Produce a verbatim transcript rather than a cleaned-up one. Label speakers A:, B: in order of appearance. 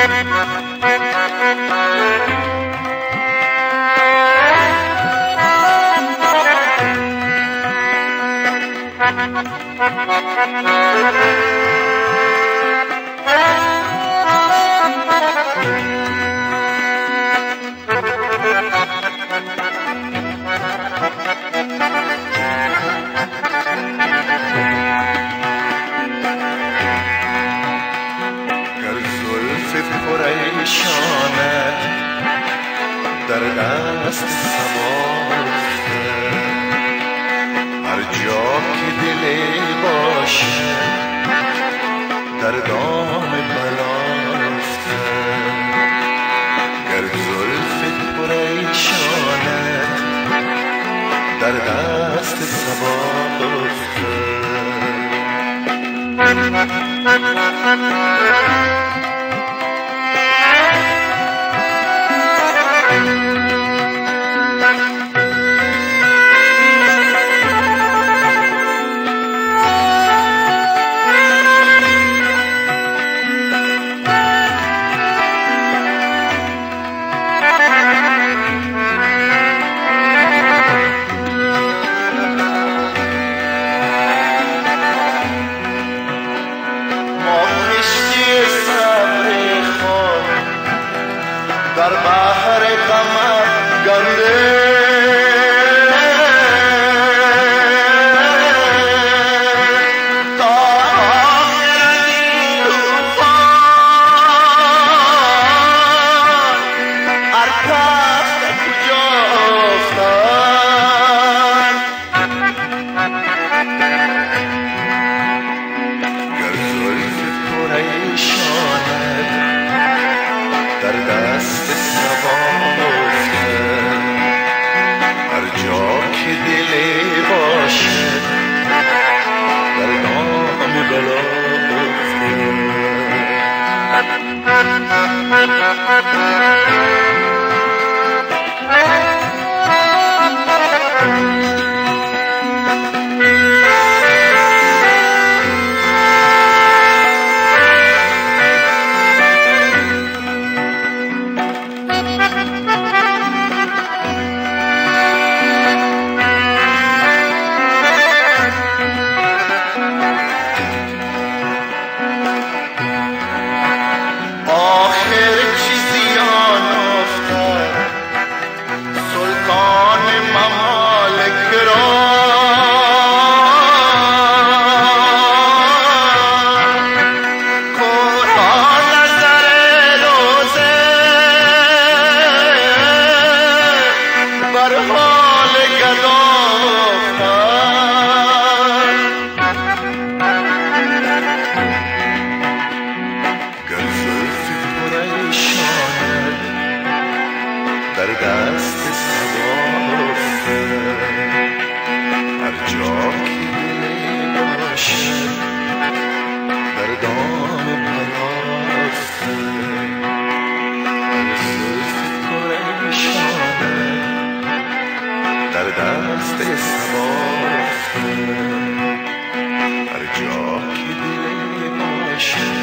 A: پریشانه در دست سبافته، هر جا که دلی باشه در دام بلافته. گر زلفت پریشانه در دست سبافته. در بحر غمت گنده تا آخر این طوفان هر کس کجا افتاد. گر زلفت پریشانه در دست سبافته، هر جا که دلی باشه در دام بلافته. در دست سبافته، هر جا که دلی باشه در دام بلافته. گر زلفت پریشانه در دست سبافته، هر جا که دلی باشه